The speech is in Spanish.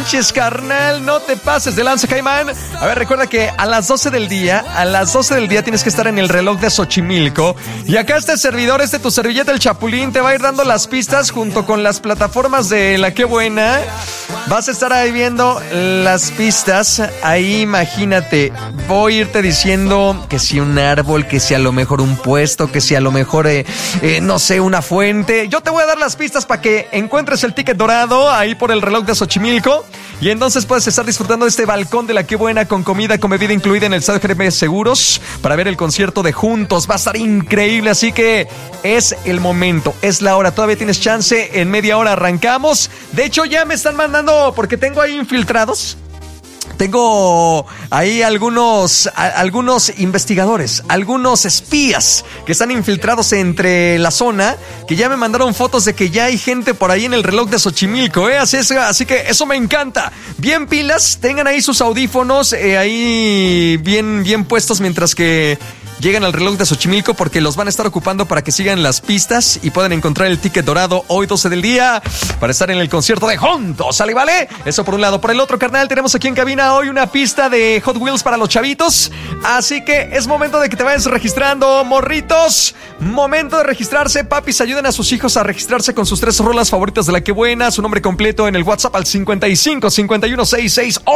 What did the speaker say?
manches, carnal, no te pases de lanza, Caimán. A ver, recuerda que a las 12 del día tienes que estar en el reloj de Xochimilco. Y acá este servidor, tu servilleta, el Chapulín, te va a ir dando las pistas junto con las plataformas de La Qué Buena. Vas a estar ahí viendo las pistas. Ahí, imagínate, voy a irte diciendo que si un árbol, que si a lo mejor un puesto, que si a lo mejor, no sé, una fuente. Yo te voy a dar las pistas para que encuentres el ticket dorado ahí por el reloj de Xochimilco. Y entonces puedes estar disfrutando de este balcón de La Qué Buena con comida, con bebida incluida en el Estadio GNP Seguros para ver el concierto de Juntos. Va a estar increíble, así que es el momento, es la hora. Todavía tienes chance, en media hora arrancamos. De hecho, ya me están mandando, porque tengo ahí infiltrados. Tengo ahí algunos investigadores, algunos espías que están infiltrados entre la zona, que ya me mandaron fotos de que ya hay gente por ahí en el reloj de Xochimilco, así que eso me encanta. Bien pilas, tengan ahí sus audífonos ahí bien puestos mientras que llegan al reloj de Xochimilco, porque los van a estar ocupando para que sigan las pistas y puedan encontrar el ticket dorado hoy 12 del día para estar en el concierto de Juntos, ¿sale, vale? Eso por un lado. Por el otro, carnal, tenemos aquí en cabina hoy una pista de Hot Wheels para los chavitos, así que es momento de que te vayas registrando, morritos. Momento de registrarse, papis, ayuden a sus hijos a registrarse con sus 3 rolas favoritas de La Qué Buena, su nombre completo en el WhatsApp al 55 51 66